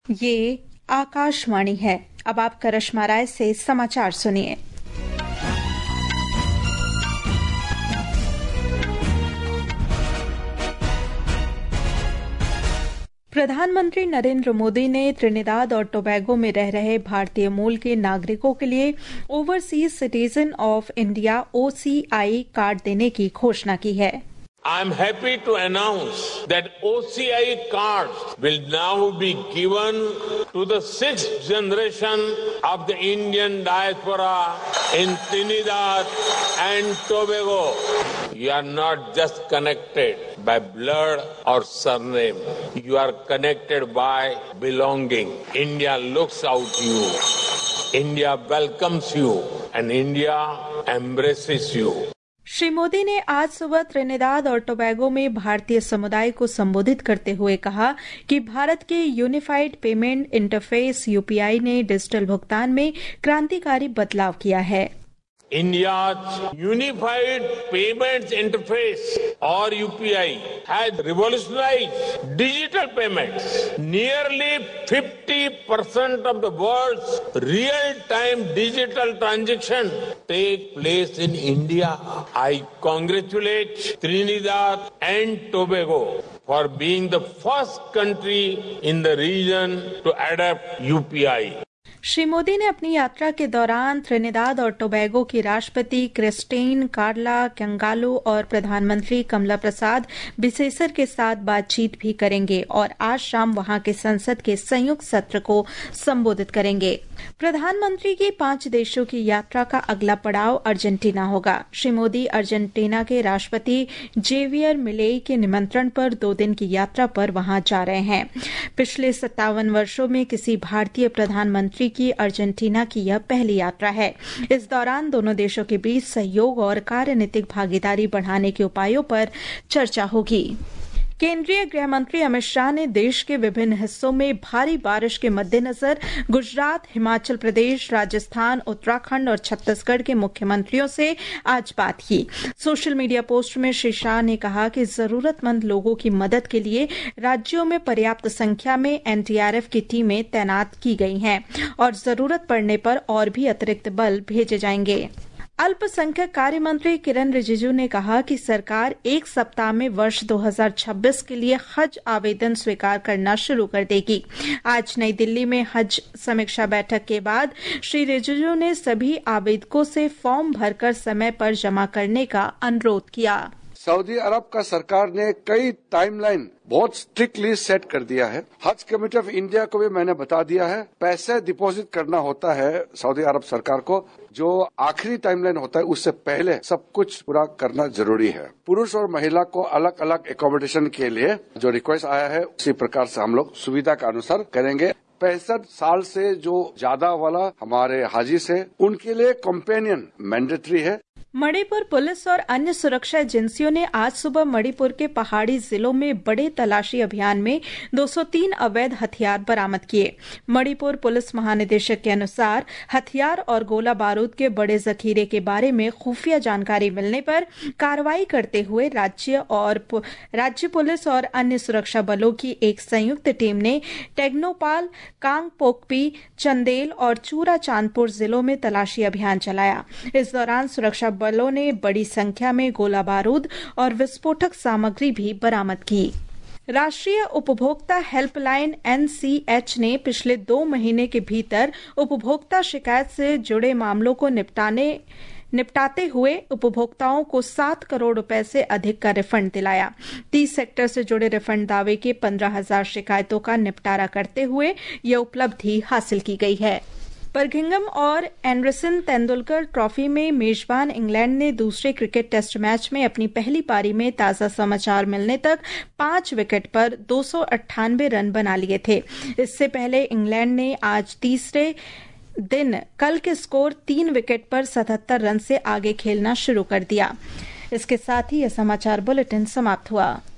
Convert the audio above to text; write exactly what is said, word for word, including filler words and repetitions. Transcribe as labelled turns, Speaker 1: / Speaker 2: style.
Speaker 1: ये आकाशवाणी है। अब आप करिश्मा राय से समाचार सुनिए। प्रधानमंत्री नरेंद्र मोदी ने त्रिनिदाद और टोबैगो में रह रहे भारतीय मूल के नागरिकों के लिए overseas citizen of India O C I card देने की घोषणा की है।
Speaker 2: I am happy to announce that O C I cards will now be given to the sixth generation of the Indian diaspora in Trinidad and Tobago. You are not just connected by blood or surname. You are connected by belonging. India looks out you. India welcomes you and India embraces you.
Speaker 1: Shri Modi ने आज सुबह Trinidad और Tobago में भारतीय समुदाय को संबोधित करते हुए कहा कि भारत के unified payments interface U P I ने डिजिटल भुगतान में क्रांतिकारी बदलाव किया है।
Speaker 2: India's unified payments interface or U P I has revolutionized digital payments. Nearly fifty percent of the world's real-time digital transactions take place in India. I congratulate Trinidad and Tobago for being the first country in the region to adopt U P I.
Speaker 1: Shri Modi ने अपनी यात्रा के दौरान Trinidad और Tobago की राष्ट्रपति Christine कार्ला कैंगालो और प्रधानमंत्री कमला प्रसाद बिसेसर के साथ बातचीत भी करेंगे और आज शाम वहां के संसद के संयुक्त सत्र को संबोधित करेंगे। प्रधानमंत्री की पांच देशों की यात्रा का अगला पड़ाव अर्जेंटीना होगा। श्री मोदी अर्जेंटीना के राष्ट्रपति जेवियर मिलेई के निमंत्रण पर दो दिन की यात्रा पर वहां जा रहे हैं। पिछले सत्तावन वर्षों में किसी भारतीय प्रधानमंत्री की अर्जेंटीना की यह पहली यात्रा है। इस दौरान दोनों देशों के बीच सहयोग और कार्यनीतिक भागीदारी बढ़ाने के उपायों पर चर्चा होगी। केंद्रीय गृह मंत्री अमित शाह ने देश के विभिन्न हिस्सों में भारी बारिश के मद्देनजर गुजरात, हिमाचल प्रदेश, राजस्थान, उत्तराखंड और छत्तीसगढ़ के मुख्यमंत्रियों से आज बात की। सोशल मीडिया पोस्ट में श्री शाह ने कहा कि जरूरतमंद लोगों की मदद के लिए राज्यों में पर्याप्त संख्या में एन डी आर एफ की टीमें तैनात की गई हैं और जरूरत पड़ने पर और भी अतिरिक्त बल भेजे जाएंगे। अल्पसंख्यक कार्य मंत्री किरण रिजिजू ने कहा कि सरकार एक सप्ताह में वर्ष दो हज़ार छब्बीस के लिए हज आवेदन स्वीकार करना शुरू कर देगी। आज नई दिल्ली में हज समीक्षा बैठक के बाद श्री रिजिजू ने सभी आवेदकों से फॉर्म भरकर समय पर जमा करने का अनुरोध किया।
Speaker 3: सऊदी अरब का सरकार ने कई टाइमलाइन बहुत स्ट्रिक्टली सेट कर दिया है। हज कमेटी ऑफ इंडिया को भी मैंने बता दिया है, पैसे डिपॉजिट करना होता है सऊदी अरब सरकार को, जो आखिरी टाइमलाइन होता है उससे पहले सब कुछ पूरा करना जरूरी है। पुरुष और महिला को अलग अलग एकोमोडेशन के लिए जो रिक्वेस्ट आया है उसी प्रकार से हम लोग सुविधा के अनुसार करेंगे। पैंसठ साल से जो ज्यादा वाला हमारे हाजी से उनके लिए कंपेनियन मैंडेटरी है।
Speaker 1: मणिपुर पुलिस और अन्य सुरक्षा एजेंसियों ने आज सुबह मणिपुर के पहाड़ी जिलों में बड़े तलाशी अभियान में दो सौ तीन अवैध हथियार बरामद किए। मणिपुर पुलिस महानिदेशक के अनुसार हथियार और गोला बारूद के बड़े जखीरे के बारे में खुफिया जानकारी मिलने पर कार्रवाई करते हुए राज्य और राज्य पुलिस और अन्य सुरक्षा बलों की एक संयुक्त टीम ने टेग्नोपाल, कांगपोकपी, चंदेल और चूरा चांदपुर जिलों में तलाशी अभियान चलाया। इस दौरान सुरक्षा बलों ने बड़ी संख्या में गोला बारूद और विस्फोटक सामग्री भी बरामद की। राष्ट्रीय उपभोक्ता हेल्पलाइन एन सी एच ने पिछले दो महीने के भीतर उपभोक्ता शिकायत से जुड़े मामलों को निपटाने निपटाते हुए उपभोक्ताओं को सात करोड़ रुपए से अधिक का रिफंड दिलाया। तीस सेक्टर से जुड़े रिफंड दावे की पंद्रह हजार शिकायतों का निपटारा करते हुए यह उपलब्धि हासिल की गई है। बर्मिंघम और एंडरसन तेंदुलकर ट्रॉफी में मेजबान इंग्लैंड ने दूसरे क्रिकेट टेस्ट मैच में अपनी पहली पारी में ताजा समाचार मिलने तक पांच विकेट पर दो सौ अट्ठानवे रन बना लिए थे। इससे पहले इंग्लैंड ने आज तीसरे दिन कल के स्कोर तीन विकेट पर सतहत्तर रन से आगे खेलना शुरू कर दिया। इसके साथ ही यह समाचार बुलेटिन समाप्त हुआ।